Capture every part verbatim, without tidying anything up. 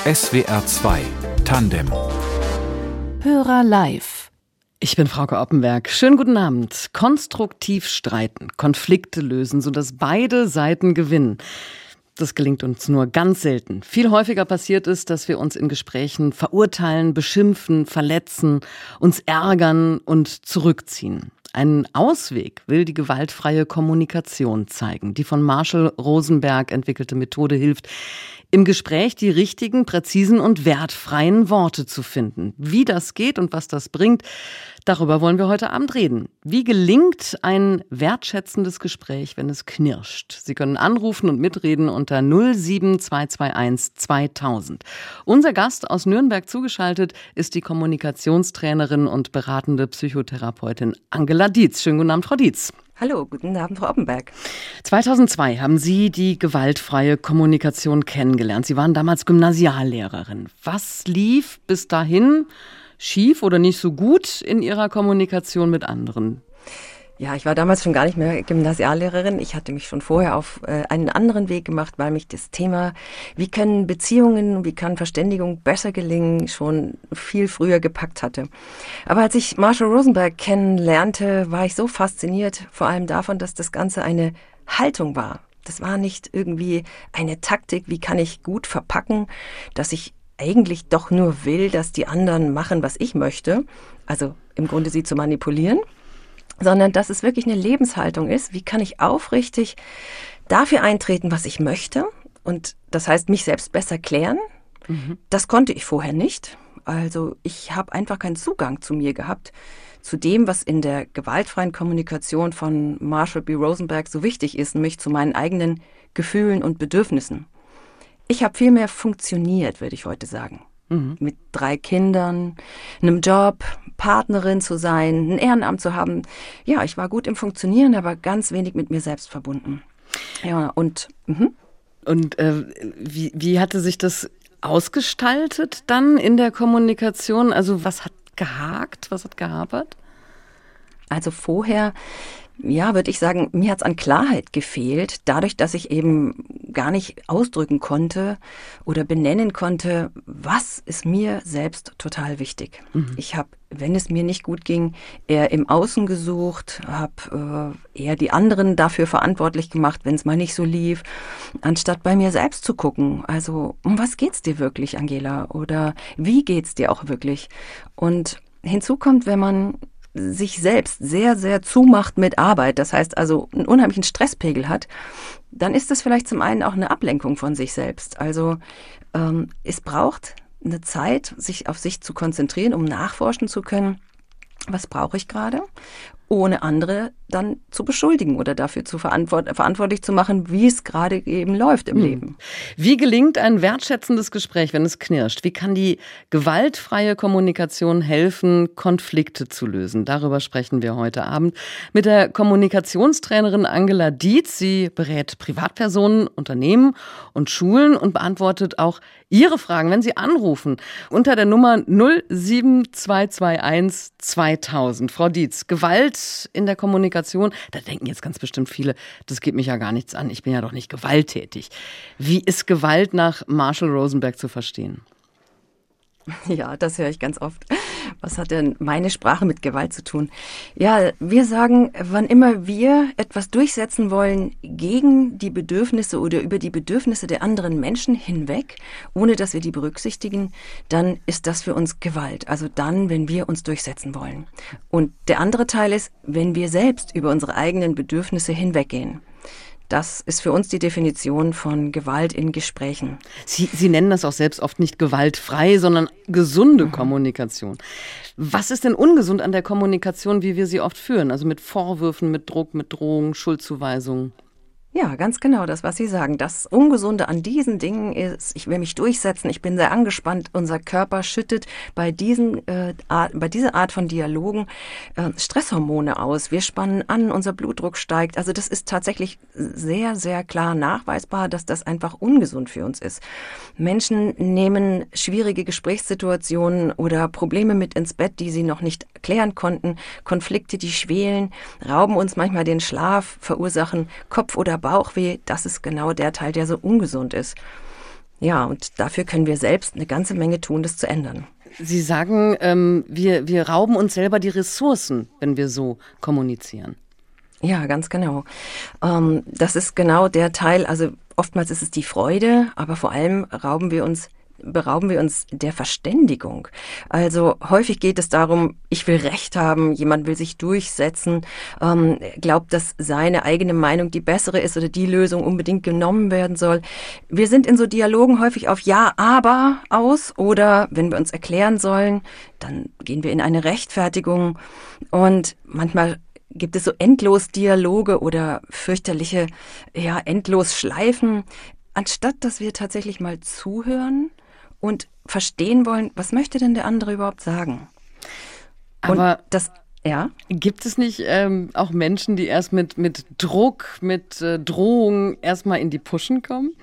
S W R zwei Tandem. Hörer live. Ich bin Frauke Oppenberg. Schönen guten Abend. Konstruktiv streiten, Konflikte lösen, sodass beide Seiten gewinnen. Das gelingt uns nur ganz selten. Viel häufiger passiert es, dass wir uns in Gesprächen verurteilen, beschimpfen, verletzen, uns ärgern und zurückziehen. Einen Ausweg will die gewaltfreie Kommunikation zeigen. Die von Marshall Rosenberg entwickelte Methode hilft, im Gespräch die richtigen, präzisen und wertfreien Worte zu finden. Wie das geht und was das bringt, darüber wollen wir heute Abend reden. Wie gelingt ein wertschätzendes Gespräch, wenn es knirscht? Sie können anrufen und mitreden unter null sieben zwei zwei eins zweitausend. Unser Gast aus Nürnberg zugeschaltet ist die Kommunikationstrainerin und beratende Psychotherapeutin Angela Dietz. Schönen guten Abend, Frau Dietz. Hallo, guten Abend, Frau Oppenberg. zweitausendzwei haben Sie die gewaltfreie Kommunikation kennengelernt. Sie waren damals Gymnasiallehrerin. Was lief bis dahin schief oder nicht so gut in Ihrer Kommunikation mit anderen? Ja, ich war damals schon gar nicht mehr Gymnasiallehrerin. Ich hatte mich schon vorher auf äh, einen anderen Weg gemacht, weil mich das Thema, wie können Beziehungen, wie kann Verständigung besser gelingen, schon viel früher gepackt hatte. Aber als ich Marshall Rosenberg kennenlernte, war ich so fasziniert, vor allem davon, dass das Ganze eine Haltung war. Das war nicht irgendwie eine Taktik, wie kann ich gut verpacken, dass ich eigentlich doch nur will, dass die anderen machen, was ich möchte. Also im Grunde sie zu manipulieren. Sondern dass es wirklich eine Lebenshaltung ist. Wie kann ich aufrichtig dafür eintreten, was ich möchte? Und das heißt, mich selbst besser klären. Mhm. Das konnte ich vorher nicht. Also ich habe einfach keinen Zugang zu mir gehabt, zu dem, was in der gewaltfreien Kommunikation von Marshall B. Rosenberg so wichtig ist, nämlich zu meinen eigenen Gefühlen und Bedürfnissen. Ich habe viel mehr funktioniert, würde ich heute sagen. Mhm. Mit drei Kindern, einem Job, Partnerin zu sein, ein Ehrenamt zu haben. Ja, ich war gut im Funktionieren, aber ganz wenig mit mir selbst verbunden. Ja, und mh. Und äh, wie, wie hatte sich das ausgestaltet dann in der Kommunikation? Also was hat gehakt, was hat gehapert? Also vorher, ja, würde ich sagen, mir hat es an Klarheit gefehlt, dadurch, dass ich eben gar nicht ausdrücken konnte oder benennen konnte, was ist mir selbst total wichtig. Mhm. Ich habe, wenn es mir nicht gut ging, eher im Außen gesucht, habe äh, eher die anderen dafür verantwortlich gemacht, wenn es mal nicht so lief, anstatt bei mir selbst zu gucken. Also, um was geht's dir wirklich, Angela? Oder wie geht's dir auch wirklich? Und hinzu kommt, wenn man sich selbst sehr, sehr zumacht mit Arbeit, das heißt also einen unheimlichen Stresspegel hat, dann ist das vielleicht zum einen auch eine Ablenkung von sich selbst. Also ähm, es braucht eine Zeit, sich auf sich zu konzentrieren, um nachforschen zu können, was brauche ich gerade, ohne andere dann zu beschuldigen oder dafür zu verantwort- verantwortlich zu machen, wie es gerade eben läuft im hm. Leben. Wie gelingt ein wertschätzendes Gespräch, wenn es knirscht? Wie kann die gewaltfreie Kommunikation helfen, Konflikte zu lösen? Darüber sprechen wir heute Abend mit der Kommunikationstrainerin Angela Dietz. Sie berät Privatpersonen, Unternehmen und Schulen und beantwortet auch Ihre Fragen, wenn Sie anrufen, unter der Nummer null sieben zwei zwei eins zweitausend. Frau Dietz, Gewalt in der Kommunikation, da denken jetzt ganz bestimmt viele, das geht mich ja gar nichts an, ich bin ja doch nicht gewalttätig. Wie ist Gewalt nach Marshall Rosenberg zu verstehen? Ja, das höre ich ganz oft. Was hat denn meine Sprache mit Gewalt zu tun? Ja, wir sagen, wann immer wir etwas durchsetzen wollen gegen die Bedürfnisse oder über die Bedürfnisse der anderen Menschen hinweg, ohne dass wir die berücksichtigen, dann ist das für uns Gewalt. Also dann, wenn wir uns durchsetzen wollen. Und der andere Teil ist, wenn wir selbst über unsere eigenen Bedürfnisse hinweggehen. Das ist für uns die Definition von Gewalt in Gesprächen. Sie, Sie nennen das auch selbst oft nicht gewaltfrei, sondern gesunde mhm. Kommunikation. Was ist denn ungesund an der Kommunikation, wie wir sie oft führen? Also mit Vorwürfen, mit Druck, mit Drohung, Schuldzuweisungen? Ja, ganz genau, das, was Sie sagen. Das Ungesunde an diesen Dingen ist, ich will mich durchsetzen, ich bin sehr angespannt, unser Körper schüttet bei diesen äh, Art, bei dieser Art von Dialogen äh, Stresshormone aus. Wir spannen an, unser Blutdruck steigt. Also das ist tatsächlich sehr, sehr klar nachweisbar, dass das einfach ungesund für uns ist. Menschen nehmen schwierige Gesprächssituationen oder Probleme mit ins Bett, die sie noch nicht klären konnten, Konflikte, die schwelen, rauben uns manchmal den Schlaf, verursachen Kopf- oder Bauchweh. Das ist genau der Teil, der so ungesund ist. Ja, und dafür können wir selbst eine ganze Menge tun, das zu ändern. Sie sagen, ähm, wir, wir rauben uns selber die Ressourcen, wenn wir so kommunizieren. Ja, ganz genau. Ähm, das ist genau der Teil, also oftmals ist es die Freude, aber vor allem rauben wir uns berauben wir uns der Verständigung. Also häufig geht es darum, ich will Recht haben, jemand will sich durchsetzen, ähm, glaubt, dass seine eigene Meinung die bessere ist oder die Lösung unbedingt genommen werden soll. Wir sind in so Dialogen häufig auf Ja, aber aus oder wenn wir uns erklären sollen, dann gehen wir in eine Rechtfertigung und manchmal gibt es so endlos Dialoge oder fürchterliche, ja, endlos Schleifen, anstatt dass wir tatsächlich mal zuhören und verstehen wollen, was möchte denn der andere überhaupt sagen? Aber und das, ja? Gibt es nicht ähm, auch Menschen, die erst mit, mit Druck, mit äh, Drohung erstmal in die Puschen kommen?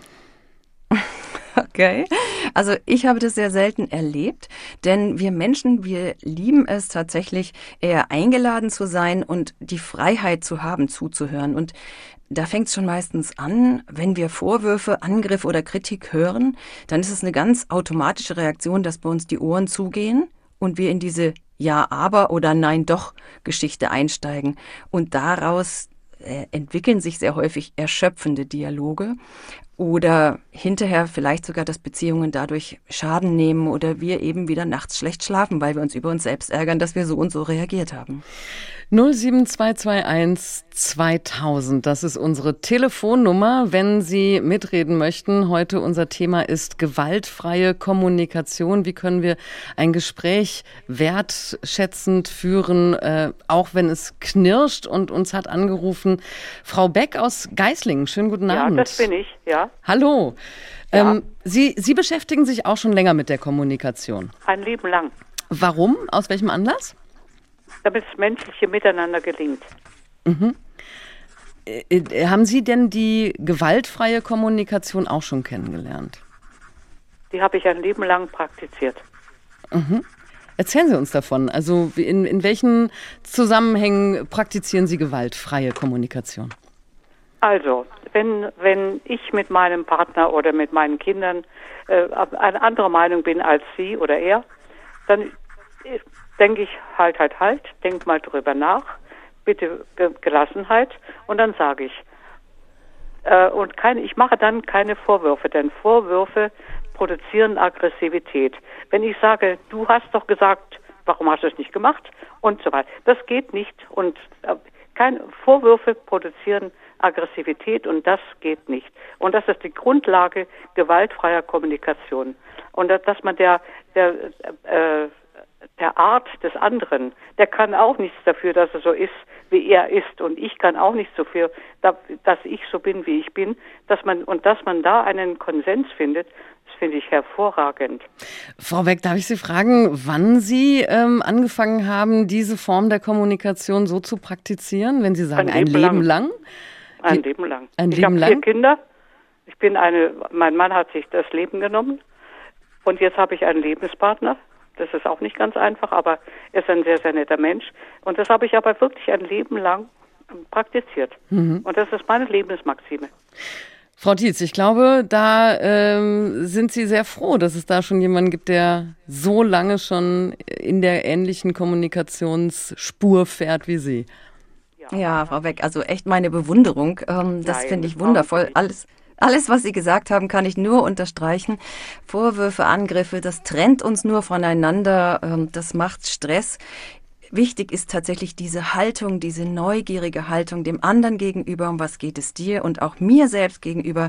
Okay, also ich habe das sehr selten erlebt, denn wir Menschen, wir lieben es tatsächlich, eher eingeladen zu sein und die Freiheit zu haben, zuzuhören. Und da fängt es schon meistens an, wenn wir Vorwürfe, Angriffe oder Kritik hören, dann ist es eine ganz automatische Reaktion, dass bei uns die Ohren zugehen und wir in diese Ja, aber oder Nein, doch Geschichte einsteigen. Und daraus äh, entwickeln sich sehr häufig erschöpfende Dialoge. Oder hinterher vielleicht sogar, dass Beziehungen dadurch Schaden nehmen oder wir eben wieder nachts schlecht schlafen, weil wir uns über uns selbst ärgern, dass wir so und so reagiert haben. null sieben zwei zwei eins zweitausend, das ist unsere Telefonnummer, wenn Sie mitreden möchten. Heute unser Thema ist gewaltfreie Kommunikation. Wie können wir ein Gespräch wertschätzend führen, äh, auch wenn es knirscht? Und uns hat angerufen Frau Beck aus Geislingen. Schönen guten Abend. Ja, das bin ich, ja. Hallo. Ja. Ähm, Sie, Sie beschäftigen sich auch schon länger mit der Kommunikation. Ein Leben lang. Warum? Aus welchem Anlass? Damit das menschliche Miteinander gelingt. Mhm. Äh, haben Sie denn die gewaltfreie Kommunikation auch schon kennengelernt? Die habe ich ein Leben lang praktiziert. Mhm. Erzählen Sie uns davon. Also in, in welchen Zusammenhängen praktizieren Sie gewaltfreie Kommunikation? Also, wenn, wenn ich mit meinem Partner oder mit meinen Kindern äh, eine andere Meinung bin als sie oder er, dann äh, denke ich, halt, halt, halt, denk mal drüber nach, bitte Ge- Gelassenheit und dann sage ich. Äh, und keine, ich mache dann keine Vorwürfe, denn Vorwürfe produzieren Aggressivität. Wenn ich sage, du hast doch gesagt, warum hast du es nicht gemacht und so weiter, das geht nicht und äh, keine Vorwürfe produzieren Aggressivität und das geht nicht. Und das ist die Grundlage gewaltfreier Kommunikation. Und dass, dass man der, der, äh, der Art des anderen, der kann auch nichts dafür, dass er so ist, wie er ist. Und ich kann auch nichts dafür, dass ich so bin, wie ich bin. Dass man, und dass man da einen Konsens findet, das finde ich hervorragend. Frau Beck, darf ich Sie fragen, wann Sie ähm, angefangen haben, diese Form der Kommunikation so zu praktizieren, wenn Sie sagen, ein Leben, ein Leben lang? lang? Ein Leben lang. Ein ich Leben habe lang? vier Kinder. Ich bin eine, mein Mann hat sich das Leben genommen. Und jetzt habe ich einen Lebenspartner. Das ist auch nicht ganz einfach, aber er ist ein sehr, sehr netter Mensch. Und das habe ich aber wirklich ein Leben lang praktiziert. Mhm. Und das ist meine Lebensmaxime. Frau Tietz, ich glaube, da ähm, sind Sie sehr froh, dass es da schon jemanden gibt, der so lange schon in der ähnlichen Kommunikationsspur fährt wie Sie. Ja, Frau Beck, also echt meine Bewunderung. Ähm, das finde ich wundervoll. Alles, alles, was Sie gesagt haben, kann ich nur unterstreichen. Vorwürfe, Angriffe, das trennt uns nur voneinander. Ähm, das macht Stress. Wichtig ist tatsächlich diese Haltung, diese neugierige Haltung dem anderen gegenüber. Um was geht es dir und auch mir selbst gegenüber,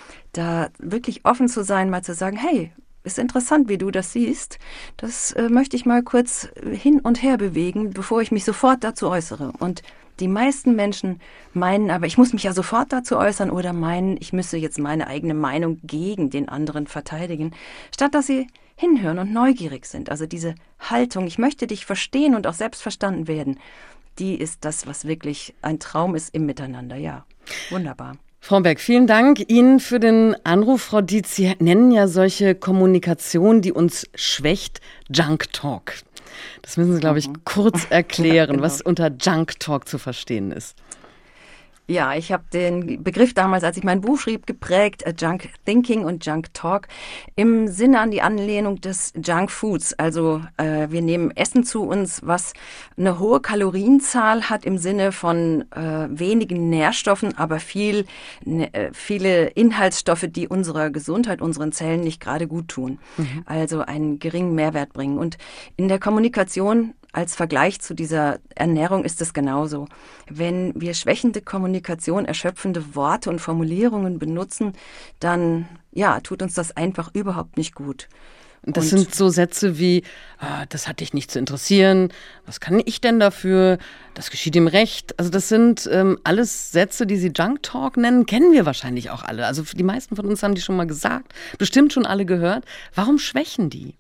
da wirklich offen zu sein, mal zu sagen, hey, ist interessant, wie du das siehst. Das äh, möchte ich mal kurz hin und her bewegen, bevor ich mich sofort dazu äußere. Und die meisten Menschen meinen aber, ich muss mich ja sofort dazu äußern oder meinen, ich müsse jetzt meine eigene Meinung gegen den anderen verteidigen, statt dass sie hinhören und neugierig sind. Also diese Haltung, ich möchte dich verstehen und auch selbst verstanden werden, die ist das, was wirklich ein Traum ist im Miteinander. Ja, wunderbar. Frau Beck, vielen Dank Ihnen für den Anruf. Frau Dietz, Sie nennen ja solche Kommunikation, die uns schwächt, Junk Talk. Das müssen Sie, glaube ich, kurz erklären, ja, genau. Was unter Junk Talk zu verstehen ist. Ja, ich habe den Begriff damals, als ich mein Buch schrieb, geprägt, äh, Junk Thinking und Junk Talk, im Sinne an die Anlehnung des Junk Foods. Also äh, wir nehmen Essen zu uns, was eine hohe Kalorienzahl hat im Sinne von äh, wenigen Nährstoffen, aber viel, ne, äh, viele Inhaltsstoffe, die unserer Gesundheit, unseren Zellen nicht gerade gut tun. Mhm. Also einen geringen Mehrwert bringen. Und in der Kommunikation als Vergleich zu dieser Ernährung ist es genauso. Wenn wir schwächende Kommunikation, erschöpfende Worte und Formulierungen benutzen, dann ja, tut uns das einfach überhaupt nicht gut. Das und sind so Sätze wie, ah, das hat dich nicht zu interessieren, was kann ich denn dafür, das geschieht ihm recht. Also das sind ähm, alles Sätze, die Sie Junk Talk nennen, kennen wir wahrscheinlich auch alle. Also die meisten von uns haben die schon mal gesagt, bestimmt schon alle gehört. Warum schwächen die?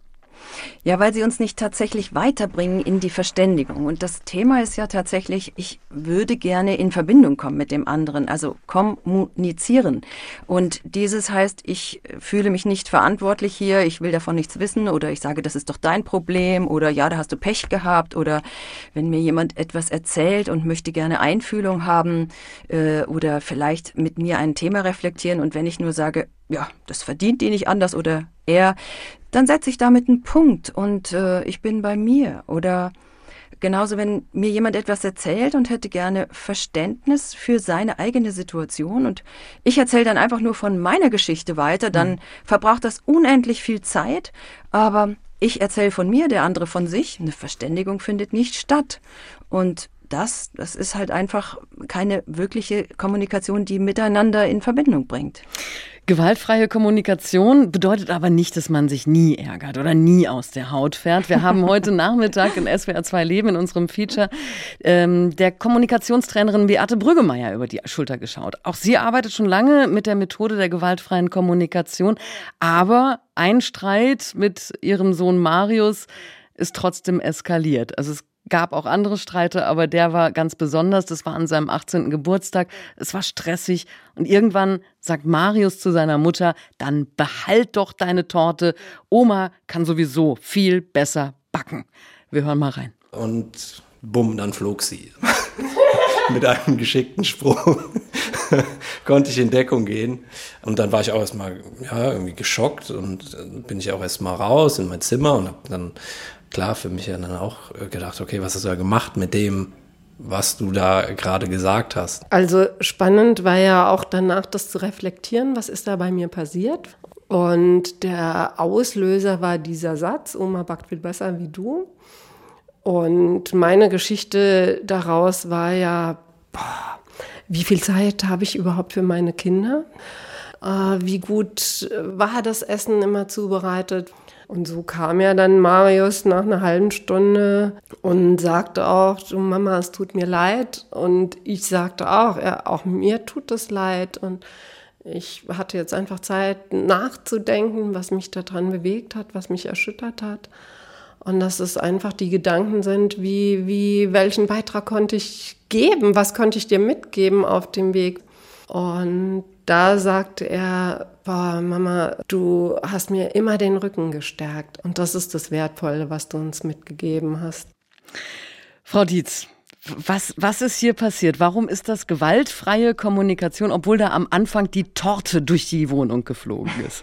Ja, weil sie uns nicht tatsächlich weiterbringen in die Verständigung. Und das Thema ist ja tatsächlich, ich würde gerne in Verbindung kommen mit dem anderen, also kommunizieren. Und dieses heißt, ich fühle mich nicht verantwortlich hier, ich will davon nichts wissen oder ich sage, das ist doch dein Problem oder ja, da hast du Pech gehabt oder wenn mir jemand etwas erzählt und möchte gerne Einfühlung haben äh, oder vielleicht mit mir ein Thema reflektieren und wenn ich nur sage, ja, das verdient die nicht anders oder er, dann setze ich damit einen Punkt und äh, ich bin bei mir. Oder genauso, wenn mir jemand etwas erzählt und hätte gerne Verständnis für seine eigene Situation und ich erzähle dann einfach nur von meiner Geschichte weiter, dann mhm. verbraucht das unendlich viel Zeit, aber ich erzähle von mir, der andere von sich. Eine Verständigung findet nicht statt. Und das, das ist halt einfach keine wirkliche Kommunikation, die miteinander in Verbindung bringt. Gewaltfreie Kommunikation bedeutet aber nicht, dass man sich nie ärgert oder nie aus der Haut fährt. Wir haben heute Nachmittag in S W R zwei Leben in unserem Feature ähm, der Kommunikationstrainerin Beate Brüggemeier über die Schulter geschaut. Auch sie arbeitet schon lange mit der Methode der gewaltfreien Kommunikation, aber ein Streit mit ihrem Sohn Marius ist trotzdem eskaliert. Also es gab auch andere Streite, aber der war ganz besonders. Das war an seinem achtzehnten Geburtstag. Es war stressig und irgendwann sagt Marius zu seiner Mutter, dann behalt doch deine Torte. Oma kann sowieso viel besser backen. Wir hören mal rein. Und bumm, dann flog sie. Mit einem geschickten Sprung konnte ich in Deckung gehen. Und dann war ich auch erstmal ja, irgendwie geschockt und dann bin ich auch erstmal raus in mein Zimmer und habe dann klar für mich ja dann auch gedacht, okay, was hast du da gemacht mit dem, was du da gerade gesagt hast? Also spannend war ja auch danach das zu reflektieren, was ist da bei mir passiert. Und der Auslöser war dieser Satz, Oma backt viel besser wie du. Und meine Geschichte daraus war ja, boah, wie viel Zeit habe ich überhaupt für meine Kinder? Äh, wie gut war das Essen immer zubereitet? Und so kam ja dann Marius nach einer halben Stunde und sagte auch, du Mama, es tut mir leid. Und ich sagte auch, ja, auch mir tut es leid. Und ich hatte jetzt einfach Zeit nachzudenken, was mich daran bewegt hat, was mich erschüttert hat. Und dass es einfach die Gedanken sind, wie, wie, welchen Beitrag konnte ich geben, was konnte ich dir mitgeben auf dem Weg. Und da sagte er, boah, Mama, du hast mir immer den Rücken gestärkt. Und das ist das Wertvolle, was du uns mitgegeben hast. Frau Dietz, was, was ist hier passiert? Warum ist das gewaltfreie Kommunikation, obwohl da am Anfang die Torte durch die Wohnung geflogen ist?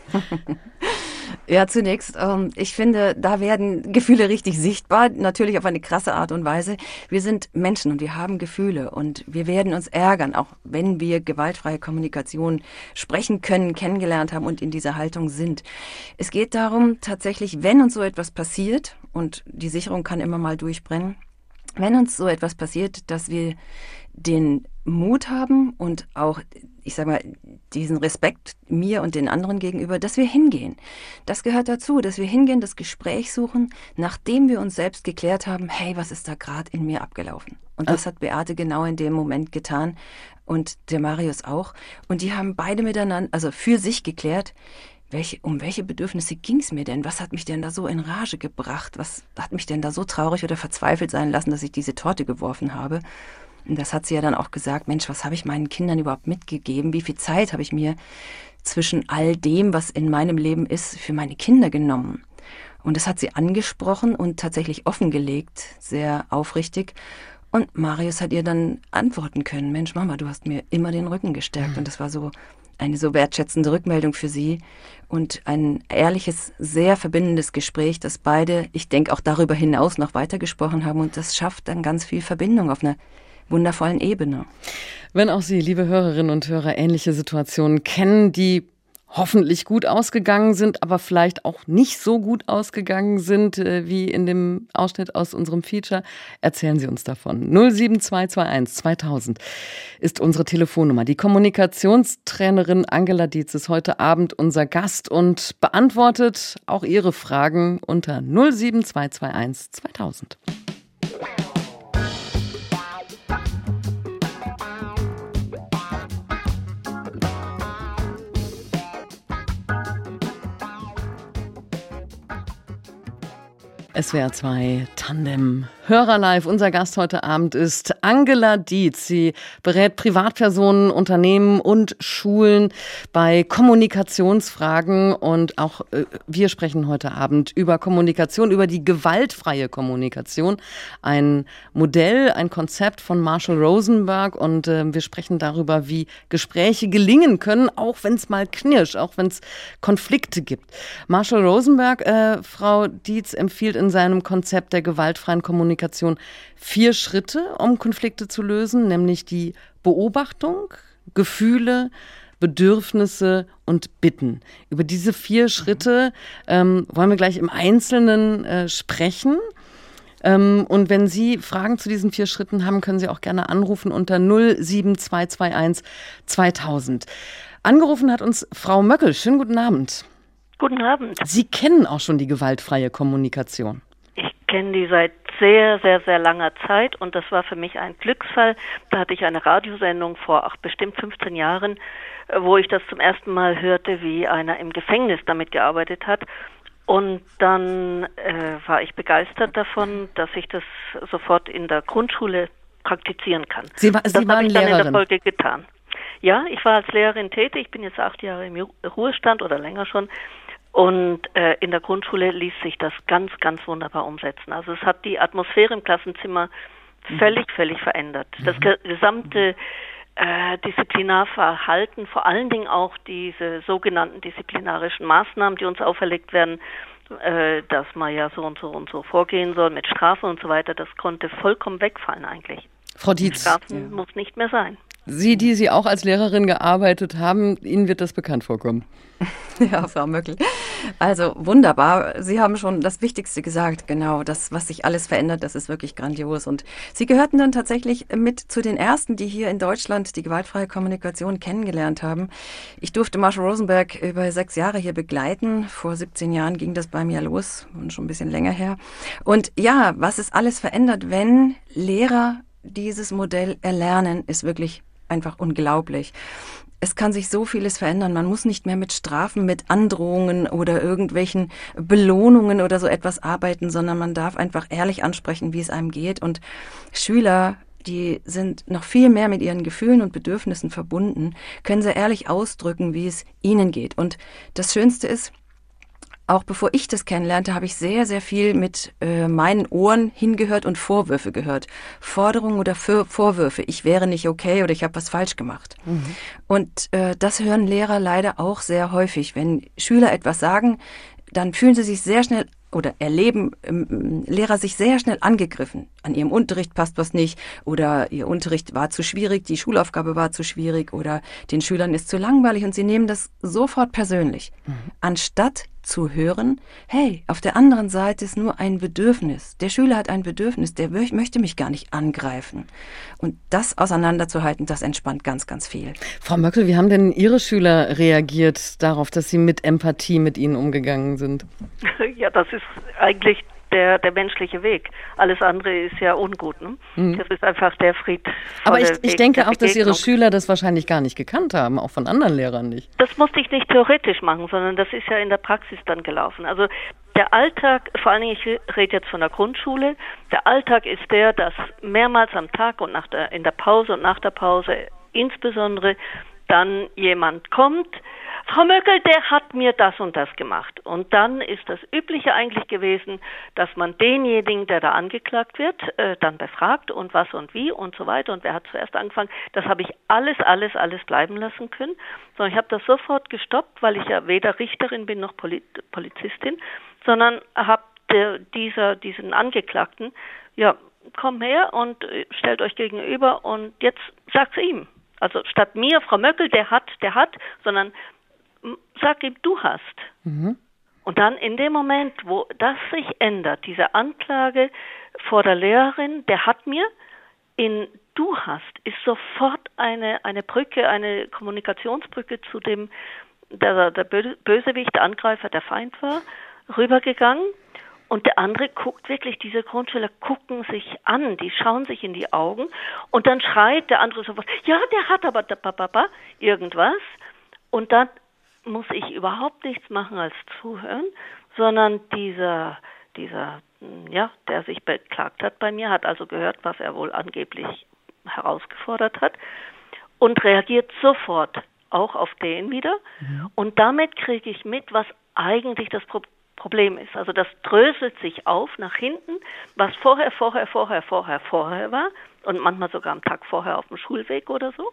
Ja, zunächst, ähm, ich finde, da werden Gefühle richtig sichtbar, natürlich auf eine krasse Art und Weise. Wir sind Menschen und wir haben Gefühle und wir werden uns ärgern, auch wenn wir gewaltfreie Kommunikation sprechen können, kennengelernt haben und in dieser Haltung sind. Es geht darum, tatsächlich, wenn uns so etwas passiert, und die Sicherung kann immer mal durchbrennen, wenn uns so etwas passiert, dass wir den Mut haben und auch, ich sag mal, diesen Respekt mir und den anderen gegenüber, dass wir hingehen. Das gehört dazu, dass wir hingehen, das Gespräch suchen, nachdem wir uns selbst geklärt haben, hey, was ist da gerade in mir abgelaufen? Und das hat Beate genau in dem Moment getan und der Marius auch. Und die haben beide miteinander, also für sich geklärt, welche, um welche Bedürfnisse ging es mir denn? Was hat mich denn da so in Rage gebracht? Was hat mich denn da so traurig oder verzweifelt sein lassen, dass ich diese Torte geworfen habe? Und das hat sie ja dann auch gesagt, Mensch, was habe ich meinen Kindern überhaupt mitgegeben? Wie viel Zeit habe ich mir zwischen all dem, was in meinem Leben ist, für meine Kinder genommen? Und das hat sie angesprochen und tatsächlich offengelegt, sehr aufrichtig. Und Marius hat ihr dann antworten können, Mensch Mama, du hast mir immer den Rücken gestärkt. Mhm. Und das war so eine so wertschätzende Rückmeldung für sie und ein ehrliches, sehr verbindendes Gespräch, das beide, ich denke, auch darüber hinaus noch weitergesprochen haben. Und das schafft dann ganz viel Verbindung auf einer wundervollen Ebene. Wenn auch Sie, liebe Hörerinnen und Hörer, ähnliche Situationen kennen, die hoffentlich gut ausgegangen sind, aber vielleicht auch nicht so gut ausgegangen sind, äh, wie in dem Ausschnitt aus unserem Feature, erzählen Sie uns davon. null sieben zwei zwei eins zweitausend ist unsere Telefonnummer. Die Kommunikationstrainerin Angela Dietz ist heute Abend unser Gast und beantwortet auch Ihre Fragen unter null sieben zwei zwei eins zweitausend. S W R zwei Tandem Hörerlive. Unser Gast heute Abend ist Angela Dietz. Sie berät Privatpersonen, Unternehmen und Schulen bei Kommunikationsfragen. Und auch äh, wir sprechen heute Abend über Kommunikation, über die gewaltfreie Kommunikation. Ein Modell, ein Konzept von Marshall Rosenberg. Und äh, wir sprechen darüber, wie Gespräche gelingen können, auch wenn es mal knirscht, auch wenn es Konflikte gibt. Marshall Rosenberg, äh, Frau Dietz, empfiehlt in seinem Konzept der gewaltfreien Kommunikation vier Schritte, um Konflikte zu lösen, nämlich die Beobachtung, Gefühle, Bedürfnisse und Bitten. Über diese vier Schritte ähm, wollen wir gleich im Einzelnen äh, sprechen. Ähm, und wenn Sie Fragen zu diesen vier Schritten haben, können Sie auch gerne anrufen unter null sieben zwei zwei eins zweitausend. Angerufen hat uns Frau Möckel. Schönen guten Abend. Guten Abend. Sie kennen auch schon die gewaltfreie Kommunikation. Ich kenne die seit sehr, sehr, sehr langer Zeit und das war für mich ein Glücksfall. Da hatte ich eine Radiosendung vor ach, bestimmt fünfzehn Jahren, wo ich das zum ersten Mal hörte, wie einer im Gefängnis damit gearbeitet hat. Und dann äh, war ich begeistert davon, dass ich das sofort in der Grundschule praktizieren kann. Sie, war, Sie das waren habe ich dann Lehrerin. in der Folge getan. Ja, ich war als Lehrerin tätig. Ich bin jetzt acht Jahre im Ruhestand oder länger schon. Und äh, in der Grundschule ließ sich das ganz, ganz wunderbar umsetzen. Also es hat die Atmosphäre im Klassenzimmer völlig, völlig verändert. Das ge- gesamte äh, Disziplinarverhalten, vor allen Dingen auch diese sogenannten disziplinarischen Maßnahmen, die uns auferlegt werden, äh, dass man ja so und so und so vorgehen soll mit Strafen und so weiter, das konnte vollkommen wegfallen eigentlich. Frau Dietz. Strafen ja. muss nicht mehr sein. Sie, die Sie auch als Lehrerin gearbeitet haben, Ihnen wird das bekannt vorkommen. Ja, Frau Möckel. Also wunderbar. Sie haben schon das Wichtigste gesagt. Genau, das, was sich alles verändert, das ist wirklich grandios. Und Sie gehörten dann tatsächlich mit zu den Ersten, die hier in Deutschland die gewaltfreie Kommunikation kennengelernt haben. Ich durfte Marshall Rosenberg über sechs Jahre hier begleiten. Vor siebzehn Jahren ging das bei mir los und schon ein bisschen länger her. Und ja, was es alles verändert, wenn Lehrer dieses Modell erlernen, ist wirklich einfach unglaublich. Es kann sich so vieles verändern. Man muss nicht mehr mit Strafen, mit Androhungen oder irgendwelchen Belohnungen oder so etwas arbeiten, sondern man darf einfach ehrlich ansprechen, wie es einem geht. Und Schüler, die sind noch viel mehr mit ihren Gefühlen und Bedürfnissen verbunden, können sehr ehrlich ausdrücken, wie es ihnen geht. Und das Schönste ist, auch bevor ich das kennenlernte, habe ich sehr, sehr viel mit äh, meinen Ohren hingehört und Vorwürfe gehört. Forderungen oder Für- Vorwürfe. Ich wäre nicht okay oder ich habe was falsch gemacht. Mhm. Und äh, das hören Lehrer leider auch sehr häufig. Wenn Schüler etwas sagen, dann fühlen sie sich sehr schnell oder erleben ähm, Lehrer sich sehr schnell angegriffen. An ihrem Unterricht passt was nicht oder ihr Unterricht war zu schwierig, die Schulaufgabe war zu schwierig oder den Schülern ist zu langweilig und sie nehmen das sofort persönlich. Mhm. Anstatt zu hören, hey, auf der anderen Seite ist nur ein Bedürfnis. Der Schüler hat ein Bedürfnis, der möchte mich gar nicht angreifen. Und das auseinanderzuhalten, das entspannt ganz, ganz viel. Frau Möckel, wie haben denn Ihre Schüler reagiert darauf, dass Sie mit Empathie mit Ihnen umgegangen sind? Ja, das ist eigentlich der, der menschliche Weg. Alles andere ist ja ungut. Ne? Mhm. Das ist einfach der Fried. Aber ich, ich denke auch, dass Ihre Schüler das wahrscheinlich gar nicht gekannt haben, auch von anderen Lehrern nicht. Das musste ich nicht theoretisch machen, sondern das ist ja in der Praxis dann gelaufen. Also der Alltag, vor allen Dingen, ich rede jetzt von der Grundschule, der Alltag ist der, dass mehrmals am Tag und nach der, in der Pause und nach der Pause insbesondere dann jemand kommt, Frau Möckel, der hat mir das und das gemacht. Und dann ist das Übliche eigentlich gewesen, dass man denjenigen, der da angeklagt wird, äh, dann befragt und was und wie und so weiter und wer hat zuerst angefangen. Das habe ich alles, alles, alles bleiben lassen können. Sondern ich habe das sofort gestoppt, weil ich ja weder Richterin bin noch Poli- Polizistin, sondern habe dieser, diesen Angeklagten, ja, komm her und stellt euch gegenüber und jetzt sag's ihm. Also statt mir, Frau Möckel, der hat, der hat, sondern sag ihm, du hast. Mhm. Und dann in dem Moment, wo das sich ändert, diese Anklage vor der Lehrerin, der hat mir, in du hast, ist sofort eine, eine Brücke, eine Kommunikationsbrücke zu dem, der, der Bösewicht, der Angreifer, der Feind war, rübergegangen. Und der andere guckt wirklich, diese Grundschüler gucken sich an, die schauen sich in die Augen und dann schreit der andere sofort, ja, der hat aber da, ba, ba, ba, irgendwas. Und dann muss ich überhaupt nichts machen als zuhören, sondern dieser, dieser, ja, der sich beklagt hat bei mir, hat also gehört, was er wohl angeblich herausgefordert hat und reagiert sofort auch auf den wieder. Mhm. Und damit kriege ich mit, was eigentlich das Problem Problem ist. Also das dröselt sich auf nach hinten, was vorher, vorher, vorher, vorher, vorher war und manchmal sogar am Tag vorher auf dem Schulweg oder so.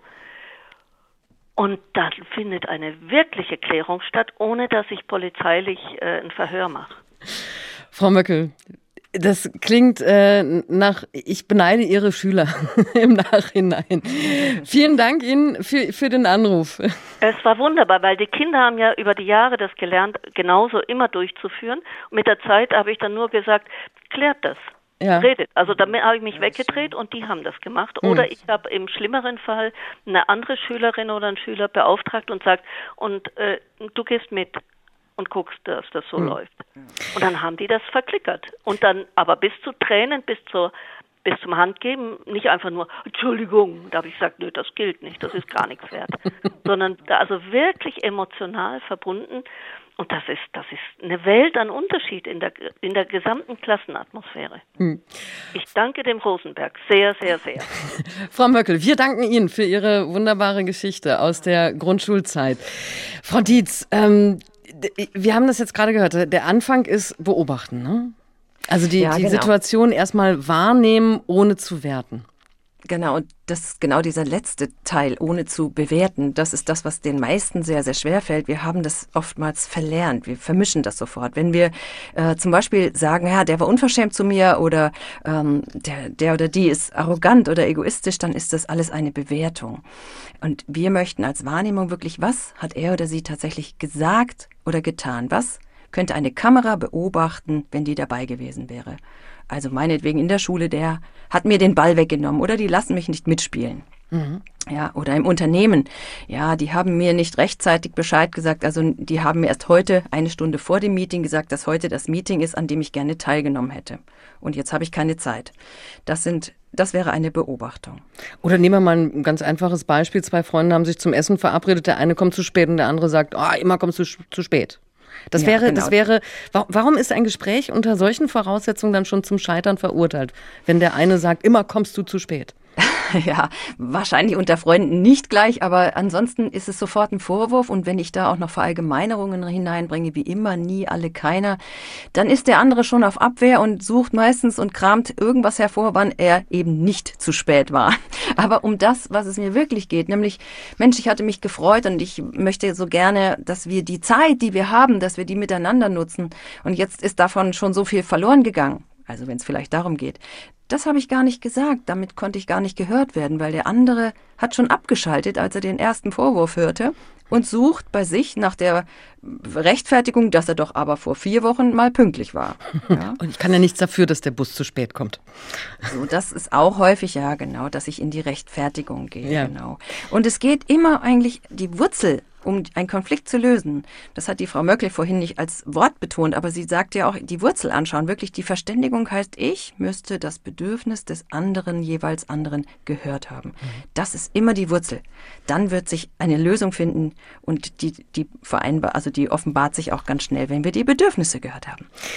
Und dann findet eine wirkliche Klärung statt, ohne dass ich polizeilich äh, ein Verhör mache. Frau Möckel, das klingt äh, nach, ich beneide Ihre Schüler im Nachhinein. Vielen Dank Ihnen für, für den Anruf. Es war wunderbar, weil die Kinder haben ja über die Jahre das gelernt, genauso immer durchzuführen. Und mit der Zeit habe ich dann nur gesagt, klärt das, ja. Redet. Also damit habe ich mich weggedreht und die haben das gemacht. Oder mhm. ich habe im schlimmeren Fall eine andere Schülerin oder einen Schüler beauftragt und sagt, und äh, du gehst mit. Und guckst, dass das so mhm. läuft. Und dann haben die das verklickert. Und dann aber bis zu Tränen, bis zur bis zum Handgeben, nicht einfach nur, Entschuldigung, da habe ich gesagt, nö, das gilt nicht, das ist gar nichts wert. Sondern da also wirklich emotional verbunden. Und das ist, das ist eine Welt an Unterschied in der, in der gesamten Klassenatmosphäre. Hm. Ich danke dem Rosenberg sehr, sehr, sehr. Frau Möckel, wir danken Ihnen für Ihre wunderbare Geschichte aus der Grundschulzeit. Frau Dietz, ähm, wir haben das jetzt gerade gehört, der Anfang ist beobachten, ne? Also die, ja, die genau. Situation erstmal wahrnehmen, ohne zu werten. Genau, und das ist genau dieser letzte Teil, ohne zu bewerten. Das ist das, was den meisten sehr, sehr schwer fällt. Wir haben das oftmals verlernt. Wir vermischen das sofort. Wenn wir äh, zum Beispiel sagen, ja, der war unverschämt zu mir oder ähm, der, der oder die ist arrogant oder egoistisch, dann ist das alles eine Bewertung. Und wir möchten als Wahrnehmung wirklich, was hat er oder sie tatsächlich gesagt oder getan? Was könnte eine Kamera beobachten, wenn die dabei gewesen wäre? Also meinetwegen in der Schule, der hat mir den Ball weggenommen oder die lassen mich nicht mitspielen. Mhm. Ja, oder im Unternehmen. Ja, die haben mir nicht rechtzeitig Bescheid gesagt. Also die haben mir erst heute, eine Stunde vor dem Meeting gesagt, dass heute das Meeting ist, an dem ich gerne teilgenommen hätte. Und jetzt habe ich keine Zeit. Das sind, das wäre eine Beobachtung. Oder nehmen wir mal ein ganz einfaches Beispiel. Zwei Freunde haben sich zum Essen verabredet. Der eine kommt zu spät und der andere sagt, oh, immer kommst du zu spät. Das ja, wäre, genau. das wäre, warum ist ein Gespräch unter solchen Voraussetzungen dann schon zum Scheitern verurteilt, wenn der eine sagt, immer kommst du zu spät? Ja, wahrscheinlich unter Freunden nicht gleich, aber ansonsten ist es sofort ein Vorwurf und wenn ich da auch noch Verallgemeinerungen hineinbringe, wie immer, nie, alle, keiner, dann ist der andere schon auf Abwehr und sucht meistens und kramt irgendwas hervor, wann er eben nicht zu spät war. Aber um das, was es mir wirklich geht, nämlich, Mensch, ich hatte mich gefreut und ich möchte so gerne, dass wir die Zeit, die wir haben, dass wir die miteinander nutzen und jetzt ist davon schon so viel verloren gegangen. Also wenn es vielleicht darum geht. Das habe ich gar nicht gesagt, damit konnte ich gar nicht gehört werden, weil der andere hat schon abgeschaltet, als er den ersten Vorwurf hörte und sucht bei sich nach der Rechtfertigung, dass er doch aber vor vier Wochen mal pünktlich war. Ja. Und ich kann ja nichts dafür, dass der Bus zu spät kommt. So, das ist auch häufig, ja genau, dass ich in die Rechtfertigung gehe. Ja. Genau. Und es geht immer eigentlich die Wurzel, um einen Konflikt zu lösen. Das hat die Frau Möckel vorhin nicht als Wort betont, aber sie sagt ja auch, die Wurzel anschauen. Wirklich, die Verständigung heißt, ich müsste das Bedürfnis des anderen, jeweils anderen, gehört haben. Mhm. Das ist immer die Wurzel. Dann wird sich eine Lösung finden und die, die vereinbar, also die offenbart sich auch ganz schnell, wenn wir die Bedürfnisse gehört haben.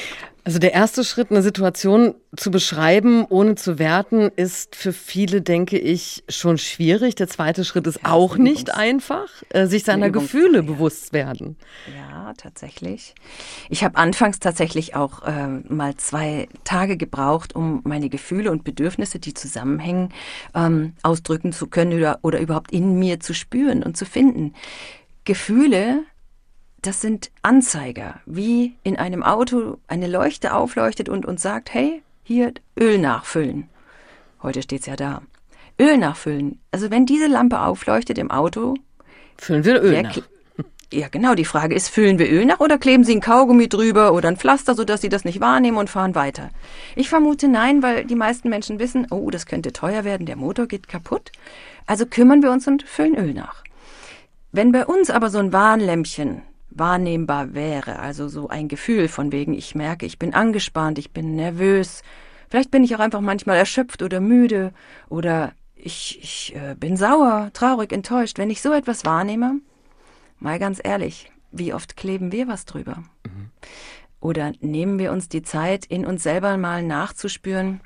Also der erste Schritt, eine Situation zu beschreiben, ohne zu werten, ist für viele, denke ich, schon schwierig. Der zweite Schritt ist ja, auch nicht einfach, sich seiner Gefühle bewusst werden. Ja, tatsächlich. Ich habe anfangs tatsächlich auch äh, mal zwei Tage gebraucht, um meine Gefühle und Bedürfnisse, die zusammenhängen, ähm, ausdrücken zu können oder, oder überhaupt in mir zu spüren und zu finden. Gefühle, das sind Anzeiger, wie in einem Auto eine Leuchte aufleuchtet und uns sagt, hey, hier Öl nachfüllen. Heute steht's ja da. Öl nachfüllen. Also wenn diese Lampe aufleuchtet im Auto, füllen wir Öl nach. Ja, genau. Die Frage ist, füllen wir Öl nach oder kleben Sie ein Kaugummi drüber oder ein Pflaster, sodass Sie das nicht wahrnehmen und fahren weiter? Ich vermute nein, weil die meisten Menschen wissen, oh, das könnte teuer werden, der Motor geht kaputt. Also kümmern wir uns und füllen Öl nach. Wenn bei uns aber so ein Warnlämpchen wahrnehmbar wäre, also so ein Gefühl von wegen, ich merke, ich bin angespannt, ich bin nervös, vielleicht bin ich auch einfach manchmal erschöpft oder müde oder ich, ich äh, bin sauer, traurig, enttäuscht. Wenn ich so etwas wahrnehme, mal ganz ehrlich, wie oft kleben wir was drüber? Mhm. Oder nehmen wir uns die Zeit, in uns selber mal nachzuspüren,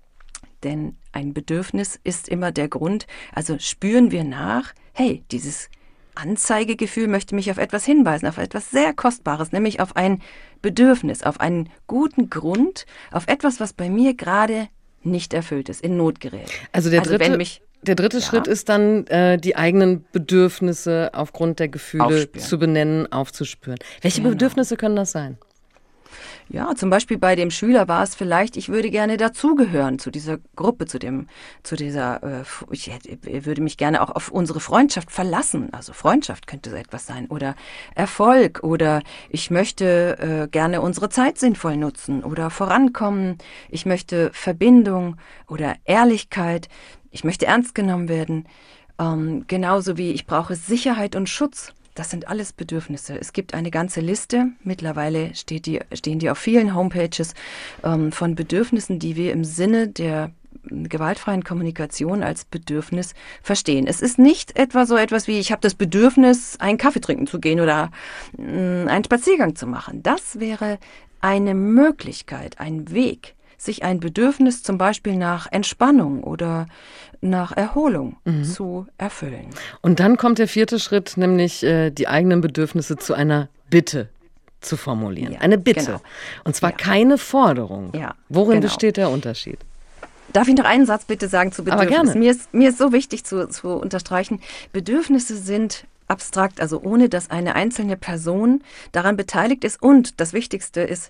denn ein Bedürfnis ist immer der Grund, also spüren wir nach, hey, dieses Anzeigegefühl möchte mich auf etwas hinweisen, auf etwas sehr Kostbares, nämlich auf ein Bedürfnis, auf einen guten Grund, auf etwas, was bei mir gerade nicht erfüllt ist, in Not gerät. Also der dritte, also wenn mich, der dritte ja. Schritt ist dann, äh, die eigenen Bedürfnisse aufgrund der Gefühle aufspüren. Zu benennen, aufzuspüren. Welche genau. Bedürfnisse können das sein? Ja, zum Beispiel bei dem Schüler war es vielleicht, ich würde gerne dazugehören zu dieser Gruppe, zu dem, zu dieser, äh, ich, ich würde mich gerne auch auf unsere Freundschaft verlassen. Also Freundschaft könnte so etwas sein oder Erfolg oder ich möchte äh, gerne unsere Zeit sinnvoll nutzen oder vorankommen. Ich möchte Verbindung oder Ehrlichkeit. Ich möchte ernst genommen werden. Ähm, genauso wie ich brauche Sicherheit und Schutz. Das sind alles Bedürfnisse. Es gibt eine ganze Liste, mittlerweile steht die, stehen die auf vielen Homepages, ähm, von Bedürfnissen, die wir im Sinne der gewaltfreien Kommunikation als Bedürfnis verstehen. Es ist nicht etwa so etwas wie, ich habe das Bedürfnis, einen Kaffee trinken zu gehen oder mh, einen Spaziergang zu machen. Das wäre eine Möglichkeit, ein Weg, sich ein Bedürfnis zum Beispiel nach Entspannung oder nach Erholung mhm. zu erfüllen. Und dann kommt der vierte Schritt, nämlich äh, die eigenen Bedürfnisse zu einer Bitte zu formulieren. Ja, eine Bitte. Genau. Und zwar ja. keine Forderung. Ja, Worin genau. besteht der Unterschied? Darf ich noch einen Satz bitte sagen zu Bedürfnissen? Aber gerne. Mir ist, mir ist so wichtig zu, zu unterstreichen, Bedürfnisse sind abstrakt, also ohne dass eine einzelne Person daran beteiligt ist. Und das Wichtigste ist,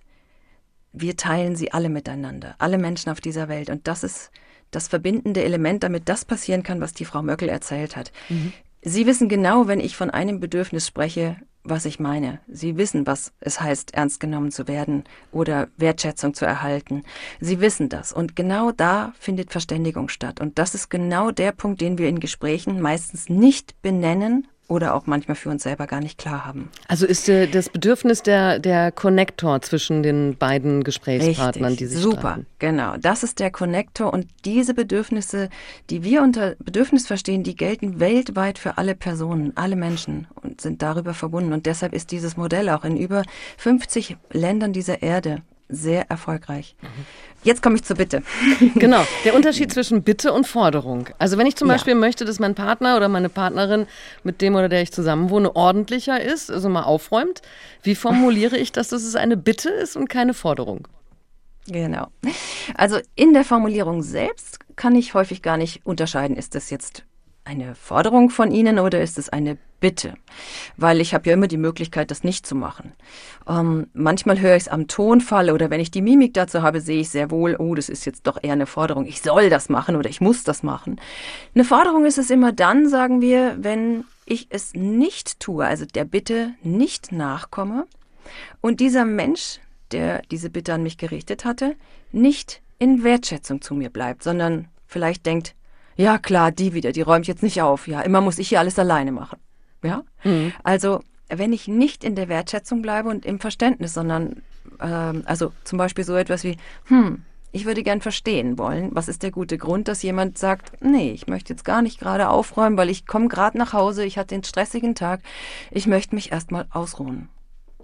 wir teilen sie alle miteinander, alle Menschen auf dieser Welt. Und das ist das verbindende Element, damit das passieren kann, was die Frau Möckel erzählt hat. Mhm. Sie wissen genau, wenn ich von einem Bedürfnis spreche, was ich meine. Sie wissen, was es heißt, ernst genommen zu werden oder Wertschätzung zu erhalten. Sie wissen das. Und genau da findet Verständigung statt. Und das ist genau der Punkt, den wir in Gesprächen meistens nicht benennen oder auch manchmal für uns selber gar nicht klar haben. Also ist der, das Bedürfnis der, der Konnektor zwischen den beiden Gesprächspartnern, Richtig, die sich super, streiten. Genau. Das ist der Konnektor und diese Bedürfnisse, die wir unter Bedürfnis verstehen, die gelten weltweit für alle Personen, alle Menschen und sind darüber verbunden. Und deshalb ist dieses Modell auch in über fünfzig Ländern dieser Erde sehr erfolgreich. Mhm. Jetzt komme ich zur Bitte. Genau, der Unterschied zwischen Bitte und Forderung. Also wenn ich zum Beispiel ja. möchte, dass mein Partner oder meine Partnerin, mit dem oder der ich zusammenwohne, ordentlicher ist, also mal aufräumt, wie formuliere ich das, dass es eine Bitte ist und keine Forderung? Genau. Also in der Formulierung selbst kann ich häufig gar nicht unterscheiden, ist das jetzt eine Forderung von Ihnen oder ist es eine Bitte? Weil ich habe ja immer die Möglichkeit, das nicht zu machen. Ähm, manchmal höre ich es am Tonfall oder wenn ich die Mimik dazu habe, sehe ich sehr wohl, oh, das ist jetzt doch eher eine Forderung. Ich soll das machen oder ich muss das machen. Eine Forderung ist es immer dann, sagen wir, wenn ich es nicht tue, also der Bitte nicht nachkomme und dieser Mensch, der diese Bitte an mich gerichtet hatte, nicht in Wertschätzung zu mir bleibt, sondern vielleicht denkt, ja klar, die wieder, die räumt jetzt nicht auf. Ja, immer muss ich hier alles alleine machen. Ja, mhm. Also wenn ich nicht in der Wertschätzung bleibe und im Verständnis, sondern ähm, also zum Beispiel so etwas wie, hm, ich würde gern verstehen wollen, was ist der gute Grund, dass jemand sagt, nee, ich möchte jetzt gar nicht gerade aufräumen, weil ich komme gerade nach Hause, ich hatte den stressigen Tag, ich möchte mich erstmal ausruhen.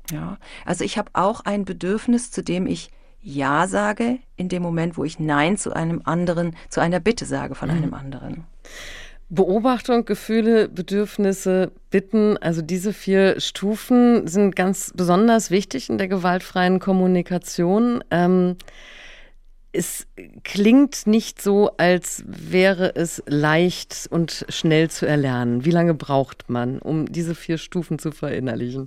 Ja, also ich habe auch ein Bedürfnis, zu dem ich Ja sage, in dem Moment, wo ich Nein zu einem anderen, zu einer Bitte sage von mhm. einem anderen. Beobachtung, Gefühle, Bedürfnisse, Bitten, also diese vier Stufen sind ganz besonders wichtig in der gewaltfreien Kommunikation. Ähm, es klingt nicht so, als wäre es leicht und schnell zu erlernen. Wie lange braucht man, um diese vier Stufen zu verinnerlichen?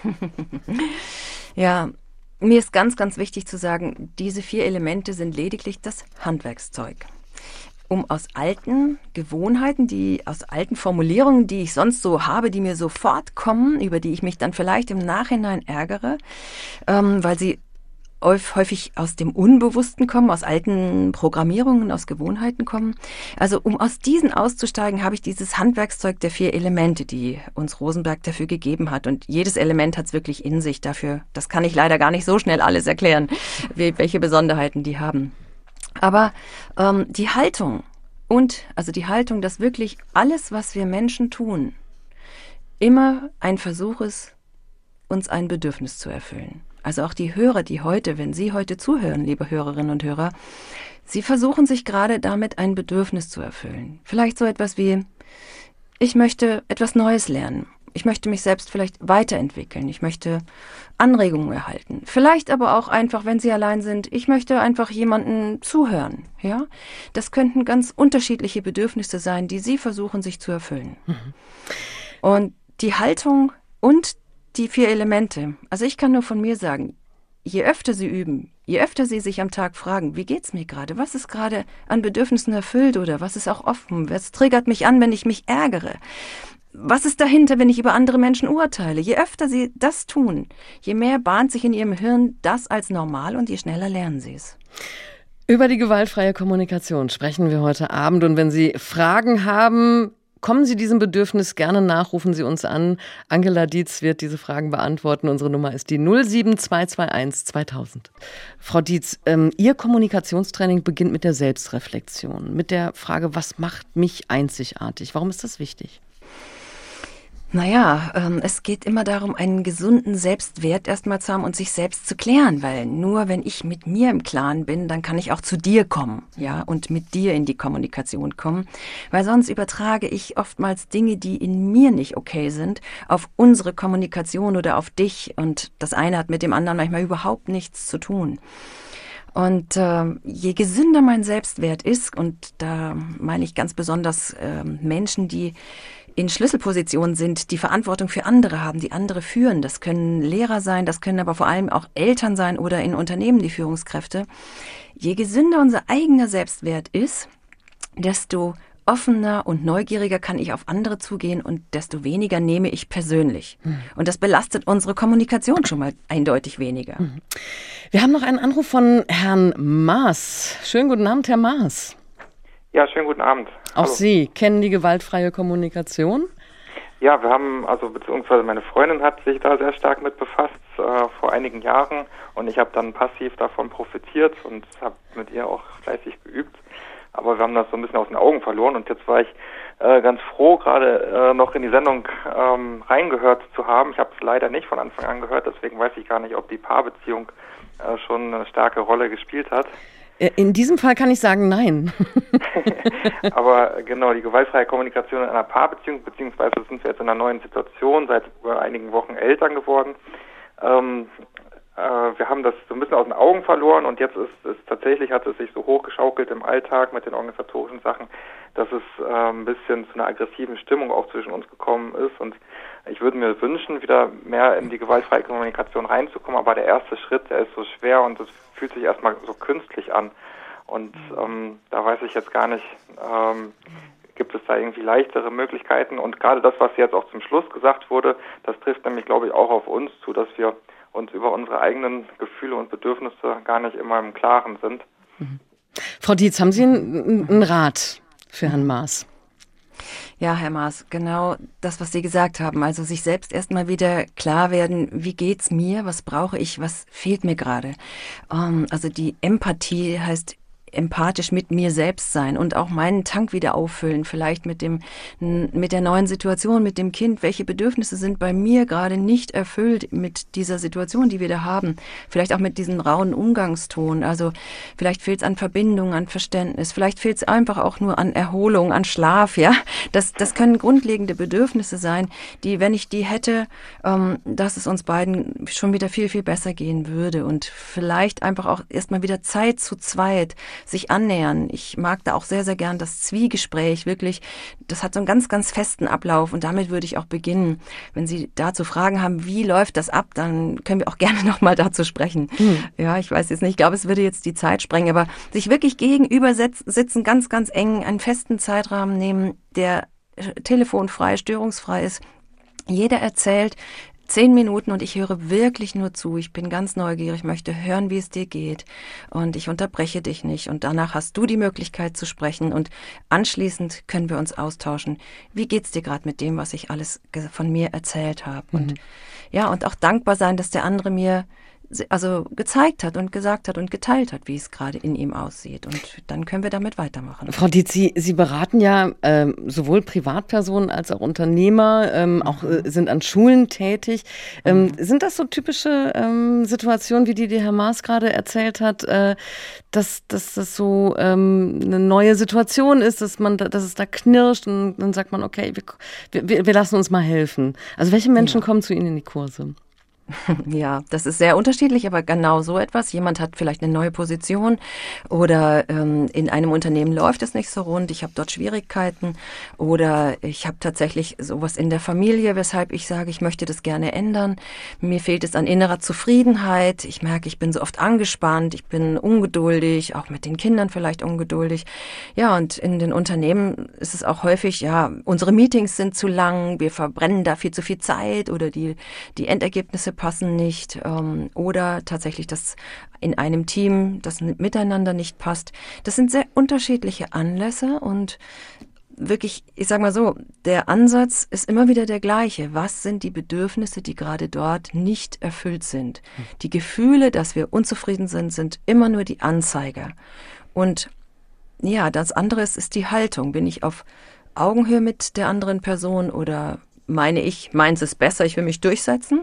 Ja, mir ist ganz, ganz wichtig zu sagen, diese vier Elemente sind lediglich das Handwerkszeug. Um aus alten Gewohnheiten, die aus alten Formulierungen, die ich sonst so habe, die mir sofort kommen, über die ich mich dann vielleicht im Nachhinein ärgere, ähm, weil sie häufig aus dem Unbewussten kommen, aus alten Programmierungen, aus Gewohnheiten kommen. Also um aus diesen auszusteigen, habe ich dieses Handwerkszeug der vier Elemente, die uns Rosenberg dafür gegeben hat. Und jedes Element hat es wirklich in sich dafür. Das kann ich leider gar nicht so schnell alles erklären, wie, welche Besonderheiten die haben. Aber ähm, die Haltung und, also die Haltung, dass wirklich alles, was wir Menschen tun, immer ein Versuch ist, uns ein Bedürfnis zu erfüllen. Also auch die Hörer, die heute, wenn Sie heute zuhören, liebe Hörerinnen und Hörer, Sie versuchen sich gerade damit ein Bedürfnis zu erfüllen. Vielleicht so etwas wie, ich möchte etwas Neues lernen. Ich möchte mich selbst vielleicht weiterentwickeln. Ich möchte Anregungen erhalten. Vielleicht aber auch einfach, wenn Sie allein sind, ich möchte einfach jemanden zuhören. Ja, das könnten ganz unterschiedliche Bedürfnisse sein, die Sie versuchen, sich zu erfüllen. Mhm. Und die Haltung und die vier Elemente. Also ich kann nur von mir sagen, je öfter Sie üben, je öfter Sie sich am Tag fragen, wie geht's mir gerade? Was ist gerade an Bedürfnissen erfüllt oder was ist auch offen? Was triggert mich an, wenn ich mich ärgere? Was ist dahinter, wenn ich über andere Menschen urteile? Je öfter Sie das tun, je mehr bahnt sich in Ihrem Hirn das als normal und je schneller lernen Sie es. Über die gewaltfreie Kommunikation sprechen wir heute Abend. Und wenn Sie Fragen haben, kommen Sie diesem Bedürfnis gerne nach, rufen Sie uns an. Angela Dietz wird diese Fragen beantworten. Unsere Nummer ist die null sieben zwei zwei eins zweitausend. Frau Dietz, ähm, Ihr Kommunikationstraining beginnt mit der Selbstreflexion, mit der Frage, was macht mich einzigartig? Warum ist das wichtig? Naja, ähm, es geht immer darum, einen gesunden Selbstwert erstmal zu haben und sich selbst zu klären, weil nur wenn ich mit mir im Klaren bin, dann kann ich auch zu dir kommen, ja, und mit dir in die Kommunikation kommen, weil sonst übertrage ich oftmals Dinge, die in mir nicht okay sind, auf unsere Kommunikation oder auf dich und das eine hat mit dem anderen manchmal überhaupt nichts zu tun. Und äh, je gesünder mein Selbstwert ist, und da meine ich ganz besonders äh, Menschen, die in Schlüsselpositionen sind, die Verantwortung für andere haben, die andere führen. Das können Lehrer sein, das können aber vor allem auch Eltern sein oder in Unternehmen die Führungskräfte. Je gesünder unser eigener Selbstwert ist, desto offener und neugieriger kann ich auf andere zugehen und desto weniger nehme ich persönlich. Mhm. Und das belastet unsere Kommunikation schon mal eindeutig weniger. Mhm. Wir haben noch einen Anruf von Herrn Maas. Schönen guten Abend, Herr Maas. Ja, schönen guten Abend. Auch Hallo. Sie kennen die gewaltfreie Kommunikation? Ja, wir haben, also beziehungsweise meine Freundin hat sich da sehr stark mit befasst äh, vor einigen Jahren und ich habe dann passiv davon profitiert und habe mit ihr auch fleißig geübt. Aber wir haben das so ein bisschen aus den Augen verloren und jetzt war ich äh, ganz froh, gerade äh, noch in die Sendung ähm, reingehört zu haben. Ich habe es leider nicht von Anfang an gehört, deswegen weiß ich gar nicht, ob die Paarbeziehung äh, schon eine starke Rolle gespielt hat. In diesem Fall kann ich sagen, nein. Aber genau, die gewaltfreie Kommunikation in einer Paarbeziehung, beziehungsweise sind wir jetzt in einer neuen Situation, seit einigen Wochen Eltern geworden. Ähm, äh, wir haben das so ein bisschen aus den Augen verloren und jetzt ist es tatsächlich, hat es sich so hochgeschaukelt im Alltag mit den organisatorischen Sachen, dass es äh, ein bisschen zu einer aggressiven Stimmung auch zwischen uns gekommen ist und ich würde mir wünschen, wieder mehr in die gewaltfreie Kommunikation reinzukommen, aber der erste Schritt, der ist so schwer und es fühlt sich erstmal so künstlich an. Und ähm, da weiß ich jetzt gar nicht, ähm, gibt es da irgendwie leichtere Möglichkeiten? Und gerade das, was jetzt auch zum Schluss gesagt wurde, das trifft nämlich, glaube ich, auch auf uns zu, dass wir uns über unsere eigenen Gefühle und Bedürfnisse gar nicht immer im Klaren sind. Mhm. Frau Dietz, haben Sie einen, einen Rat für Herrn Maas? Ja, Herr Maas, genau das, was Sie gesagt haben. Also sich selbst erstmal wieder klar werden, wie geht's mir, was brauche ich, was fehlt mir gerade. Um, also die Empathie heißt empathisch mit mir selbst sein und auch meinen Tank wieder auffüllen, vielleicht mit dem, mit der neuen Situation, mit dem Kind. Welche Bedürfnisse sind bei mir gerade nicht erfüllt mit dieser Situation, die wir da haben? Vielleicht auch mit diesem rauen Umgangston. Also vielleicht fehlt es an Verbindung, an Verständnis. Vielleicht fehlt es einfach auch nur an Erholung, an Schlaf, ja. Das, das können grundlegende Bedürfnisse sein, die, wenn ich die hätte, ähm, dass es uns beiden schon wieder viel, viel besser gehen würde und vielleicht einfach auch erstmal wieder Zeit zu zweit sich annähern. Ich mag da auch sehr, sehr gern das Zwiegespräch, wirklich. Das hat so einen ganz, ganz festen Ablauf und damit würde ich auch beginnen. Wenn Sie dazu Fragen haben, wie läuft das ab, dann können wir auch gerne nochmal dazu sprechen. Hm. Ja, ich weiß jetzt nicht, ich glaube, es würde jetzt die Zeit sprengen, aber sich wirklich gegenüber sitzen, ganz, ganz eng, einen festen Zeitrahmen nehmen, der telefonfrei, störungsfrei ist. Jeder erzählt Zehn Minuten und ich höre wirklich nur zu. Ich bin ganz neugierig, möchte hören, wie es dir geht und ich unterbreche dich nicht. Und danach hast du die Möglichkeit zu sprechen und anschließend können wir uns austauschen. Wie geht's dir gerade mit dem, was ich alles von mir erzählt habe? Mhm. Und ja, und auch dankbar sein, dass der andere mir also gezeigt hat und gesagt hat und geteilt hat, wie es gerade in ihm aussieht. Und dann können wir damit weitermachen. Frau Dietz, Sie, Sie beraten ja ähm, sowohl Privatpersonen als auch Unternehmer, ähm, mhm. auch äh, sind an Schulen tätig. Ähm, mhm. Sind das so typische ähm, Situationen, wie die, die Herr Maas gerade erzählt hat, äh, dass, dass das so ähm, eine neue Situation ist, dass man, dass es da knirscht und dann sagt man, okay, wir, wir, wir lassen uns mal helfen. Also welche Menschen ja. kommen zu Ihnen in die Kurse? Ja, das ist sehr unterschiedlich, aber genau so etwas. Jemand hat vielleicht eine neue Position oder ähm, in einem Unternehmen läuft es nicht so rund, ich habe dort Schwierigkeiten oder ich habe tatsächlich sowas in der Familie, weshalb ich sage, ich möchte das gerne ändern. Mir fehlt es an innerer Zufriedenheit. Ich merke, ich bin so oft angespannt, ich bin ungeduldig, auch mit den Kindern vielleicht ungeduldig. Ja, und in den Unternehmen ist es auch häufig, ja, unsere Meetings sind zu lang, wir verbrennen da viel zu viel Zeit oder die, die Endergebnisse passen nicht ähm, oder tatsächlich das in einem Team, das miteinander nicht passt. Das sind sehr unterschiedliche Anlässe und wirklich, ich sag mal so, der Ansatz ist immer wieder der gleiche. Was sind die Bedürfnisse, die gerade dort nicht erfüllt sind? Die Gefühle, dass wir unzufrieden sind, sind immer nur die Anzeiger. Und ja, das andere ist, ist die Haltung. Bin ich auf Augenhöhe mit der anderen Person oder meine ich, meins ist besser, ich will mich durchsetzen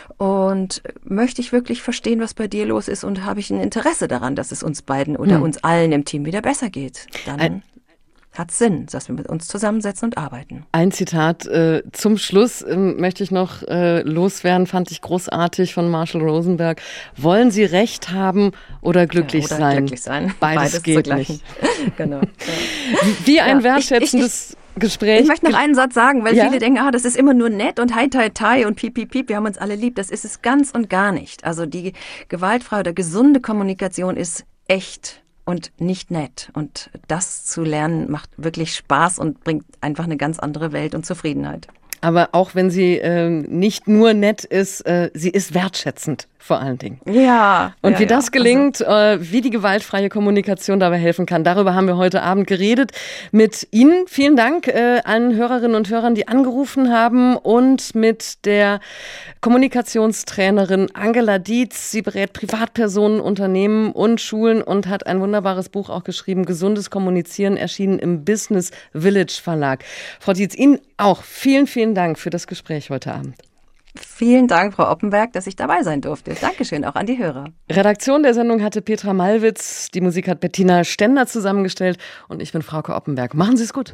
und möchte ich wirklich verstehen, was bei dir los ist und habe ich ein Interesse daran, dass es uns beiden oder hm. uns allen im Team wieder besser geht, dann ein, hat es Sinn, dass wir mit uns zusammensetzen und arbeiten. Ein Zitat äh, zum Schluss äh, möchte ich noch äh, loswerden, fand ich großartig von Marshall Rosenberg. Wollen Sie Recht haben oder glücklich ja, oder sein? glücklich sein. Beides, Beides geht nicht. Genau. Ja. Wie ein ja, wertschätzendes... Ich, ich, Gespräch. Ich möchte noch einen Satz sagen, weil ja? viele denken, ah, das ist immer nur nett und hi, tai, tai und piep, piep, piep, wir haben uns alle lieb. Das ist es ganz und gar nicht. Also die gewaltfreie oder gesunde Kommunikation ist echt und nicht nett. Und das zu lernen macht wirklich Spaß und bringt einfach eine ganz andere Welt und Zufriedenheit. Aber auch wenn sie äh, nicht nur nett ist, äh, sie ist wertschätzend vor allen Dingen. Ja. Und ja, wie das ja. gelingt, also. äh, wie die gewaltfreie Kommunikation dabei helfen kann, darüber haben wir heute Abend geredet mit Ihnen. Vielen Dank äh, allen Hörerinnen und Hörern, die angerufen haben und mit der Kommunikationstrainerin Angela Dietz. Sie berät Privatpersonen, Unternehmen und Schulen und hat ein wunderbares Buch auch geschrieben, Gesundes Kommunizieren, erschienen im Business Village Verlag. Frau Dietz, Ihnen auch vielen, vielen Dank für das Gespräch heute Abend. Vielen Dank, Frau Oppenberg, dass ich dabei sein durfte. Dankeschön auch an die Hörer. Redaktion der Sendung hatte Petra Malwitz, die Musik hat Bettina Stender zusammengestellt und ich bin Frauke Oppenberg. Machen Sie es gut.